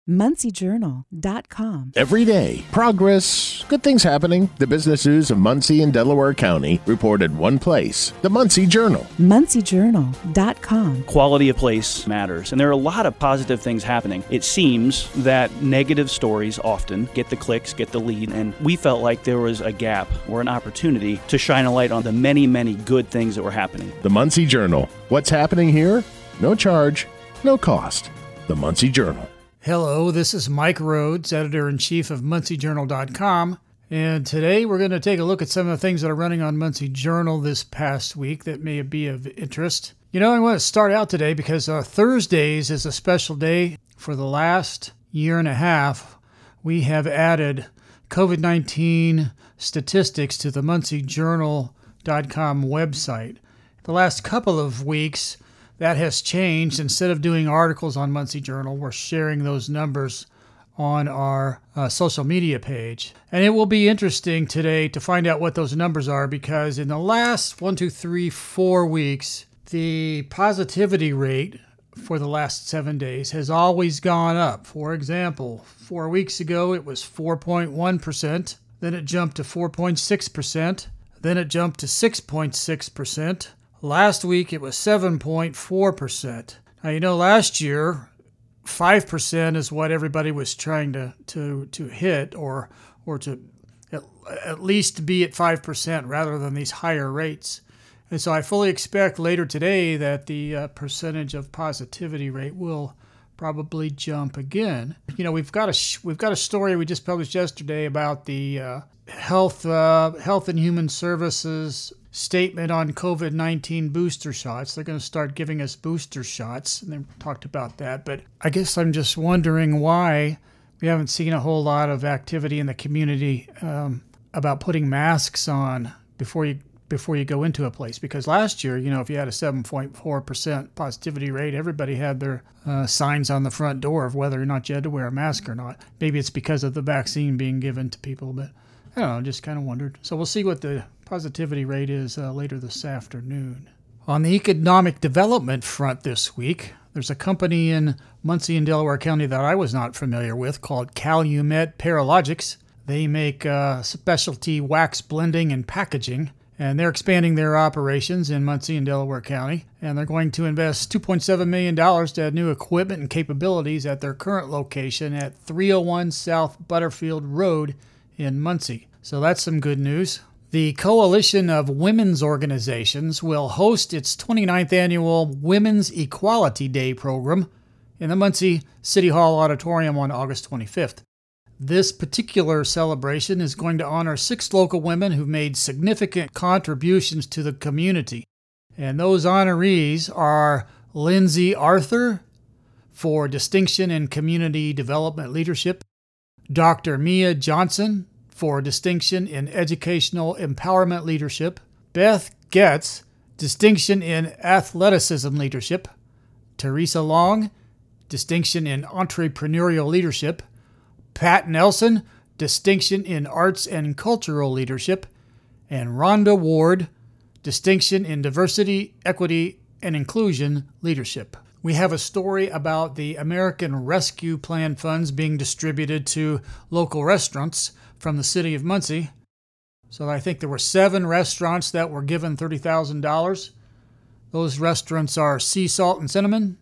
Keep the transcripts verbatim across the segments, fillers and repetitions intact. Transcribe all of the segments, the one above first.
Muncie Journal dot com. Every day, progress, good things happening. The business news of Muncie and Delaware County reported one place, the Muncie Journal. Muncie Journal dot com. Quality of place matters, and there are a lot of positive things happening. It seems that negative stories often get the clicks, get the lead, and we felt like there was a gap or an opportunity to shine a light on the many, many good things that were happening. The Muncie Journal. What's happening here? No charge, no cost. The Muncie Journal. Hello, this is Mike Rhodes, editor-in-chief of Muncie Journal dot com, and today we're going to take a look at some of the things that are running on Muncie Journal this past week that may be of interest. You know, I want to start out today because uh, Thursdays is a special day. For the last year and a half, we have added COVID nineteen statistics to the Muncie Journal dot com website. The last couple of weeks, that has changed. Instead of doing articles on Muncie Journal, we're sharing those numbers on our uh, social media page. And it will be interesting today to find out what those numbers are, because in the last one, two, three, four weeks, the positivity rate for the last seven days has always gone up. For example, four weeks ago, it was four point one percent. Then it jumped to four point six percent. Then it jumped to six point six percent. Last week, it was seven point four percent. Now, you know, last year, five percent is what everybody was trying to to, to hit, or or to at, at least be at five percent rather than these higher rates. And so I fully expect later today that the uh, percentage of positivity rate will probably jump again. You know, we've got a sh- we've got a story we just published yesterday about the uh, health uh, Health and Human Services statement on COVID nineteen booster shots. They're going to start giving us booster shots, and they talked about that. But I guess I'm just wondering why we haven't seen a whole lot of activity in the community um, about putting masks on before you before you go into a place. Because last year, you know, if you had a seven point four percent positivity rate, everybody had their uh, signs on the front door of whether or not you had to wear a mask or not. Maybe it's because of the vaccine being given to people, but I don't know, just kind of wondered. So we'll see what the positivity rate is uh, later this afternoon. On the economic development front this week, there's a company in Muncie and Delaware County that I was not familiar with called Calumet Paralogics. They make uh, specialty wax blending and packaging, and they're expanding their operations in Muncie and Delaware County, and they're going to invest two point seven million dollars to add new equipment and capabilities at their current location at three oh one South Butterfield Road in Muncie. So that's some good news. The Coalition of Women's Organizations will host its twenty-ninth annual Women's Equality Day program in the Muncie City Hall Auditorium on August twenty-fifth. This particular celebration is going to honor six local women who've made significant contributions to the community. And those honorees are Lindsay Arthur for Distinction in Community Development Leadership, Doctor Mia Johnson for Distinction in Educational Empowerment Leadership, Beth Getz, Distinction in Athleticism Leadership, Teresa Long, Distinction in Entrepreneurial Leadership, Pat Nelson, Distinction in Arts and Cultural Leadership, and Rhonda Ward, Distinction in Diversity, Equity, and Inclusion Leadership. We have a story about the American Rescue Plan funds being distributed to local restaurants from the city of Muncie. So I think there were seven restaurants that were given thirty thousand dollars. Those restaurants are Sea Salt and Cinnamon,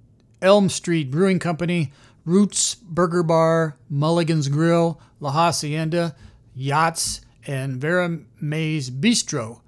Elm Street Brewing Company, Roots Burger Bar, Mulligan's Grill, La Hacienda, Yachts, and Vera Mae's Bistro.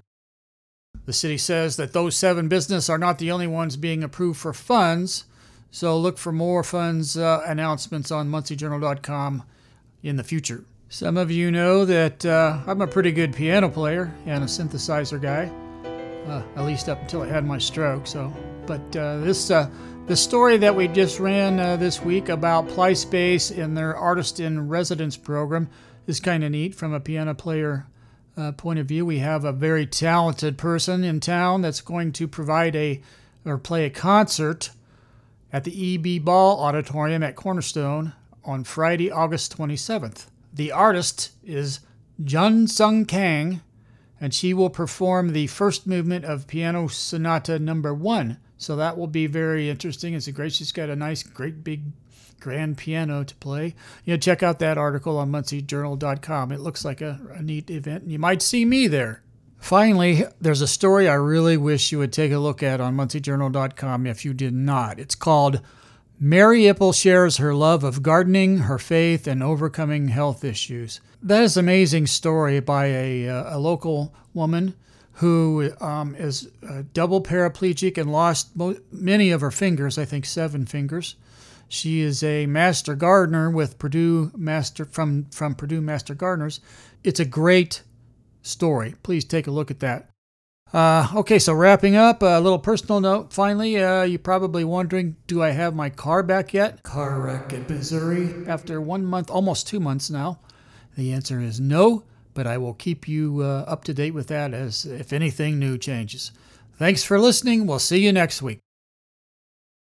The city says that those seven businesses are not the only ones being approved for funds, so look for more funds uh, announcements on Muncie Journal dot com in the future. Some of you know that uh, I'm a pretty good piano player and a synthesizer guy, uh, at least up until I had my stroke. So, but uh, this uh, the story that we just ran uh, this week about PlySpace and their Artist in Residence program is kind of neat from a piano player uh, point of view. We have a very talented person in town that's going to provide a or play a concert at the E B. Ball Auditorium at Cornerstone on Friday, August twenty-seventh. The artist is Jun Sung Kang, and she will perform the first movement of Piano Sonata Number One. So that will be very interesting. It's a great. She's got a nice, great big grand piano to play. You know, check out that article on Muncie Journal dot com. It looks like a, a neat event, and you might see me there. Finally, there's a story I really wish you would take a look at on Muncie Journal dot com if you did not. It's called Mary Ipple Shares Her Love of Gardening, Her Faith, and Overcoming Health Issues. That is an amazing story by a, a local woman who um, is a double paraplegic and lost mo- many of her fingers, I think seven fingers. She is a master gardener with Purdue Master from, from Purdue Master Gardeners. It's a great story. Please take a look at that. Uh, okay, so wrapping up, a little personal note. Finally, uh, you're probably wondering, do I have my car back yet? Car wreck in Missouri. After one month, almost two months now. The answer is no, but I will keep you uh, up to date with that as if anything new changes. Thanks for listening. We'll see you next week.